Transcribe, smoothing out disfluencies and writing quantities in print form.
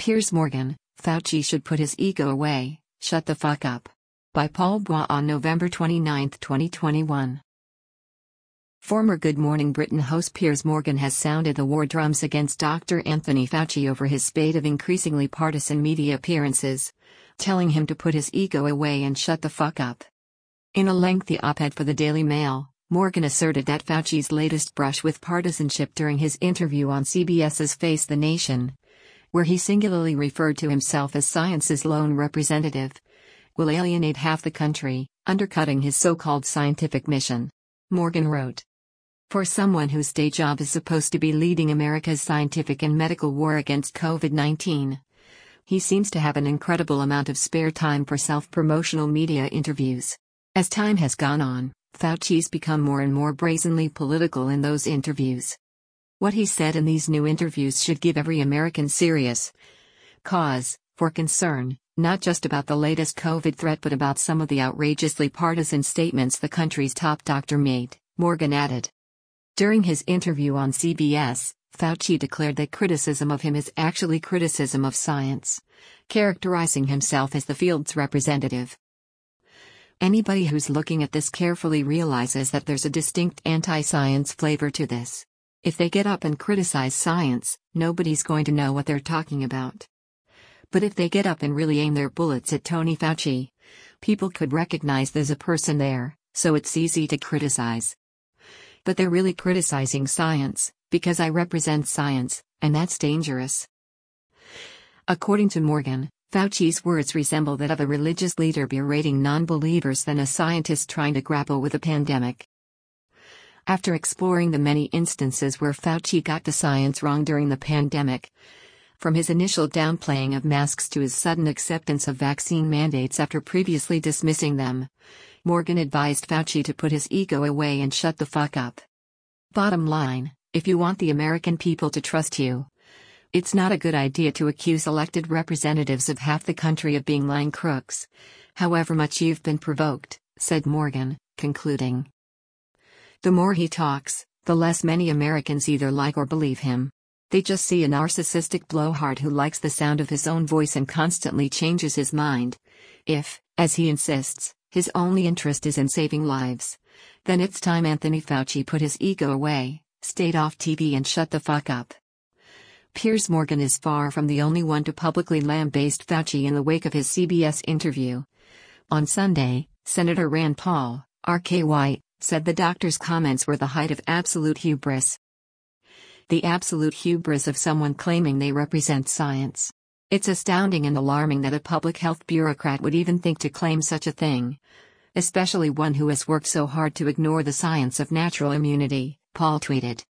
Piers Morgan, Fauci should put his ego away, shut the fuck up. By Paul Bois on November 29, 2021. Former Good Morning Britain host Piers Morgan has sounded the war drums against Dr. Anthony Fauci over his spate of increasingly partisan media appearances, telling him to put his ego away and shut the fuck up. In a lengthy op-ed for the Daily Mail, Morgan asserted that Fauci's latest brush with partisanship during his interview on CBS's Face the Nation, where he singularly referred to himself as science's lone representative, will alienate half the country, undercutting his so-called scientific mission. Morgan wrote, "For someone whose day job is supposed to be leading America's scientific and medical war against COVID-19, he seems to have an incredible amount of spare time for self-promotional media interviews. As time has gone on, Fauci's become more and more brazenly political in those interviews. What he said in these new interviews should give every American serious cause for concern, not just about the latest COVID threat but about some of the outrageously partisan statements the country's top doctor made," Morgan added. During his interview on CBS, Fauci declared that criticism of him is actually criticism of science, characterizing himself as the field's representative. "Anybody who's looking at this carefully realizes that there's a distinct anti-science flavor to this. If they get up and criticize science, nobody's going to know what they're talking about. But if they get up and really aim their bullets at Tony Fauci, people could recognize there's a person there, so it's easy to criticize. But they're really criticizing science, because I represent science, and that's dangerous." According to Morgan, Fauci's words resemble that of a religious leader berating non-believers than a scientist trying to grapple with a pandemic. After exploring the many instances where Fauci got the science wrong during the pandemic, from his initial downplaying of masks to his sudden acceptance of vaccine mandates after previously dismissing them, Morgan advised Fauci to put his ego away and shut the fuck up. "Bottom line, if you want the American people to trust you, it's not a good idea to accuse elected representatives of half the country of being lying crooks, however much you've been provoked," said Morgan, concluding, "The more he talks, the less many Americans either like or believe him. They just see a narcissistic blowhard who likes the sound of his own voice and constantly changes his mind. If, as he insists, his only interest is in saving lives, then it's time Anthony Fauci put his ego away, stayed off TV and shut the fuck up." Piers Morgan is far from the only one to publicly lambaste Fauci in the wake of his CBS interview. On Sunday, Senator Rand Paul, RKY, said the doctor's comments were the height of absolute hubris. The absolute hubris of someone claiming they represent science. "It's astounding and alarming that a public health bureaucrat would even think to claim such a thing, especially one who has worked so hard to ignore the science of natural immunity," Paul tweeted.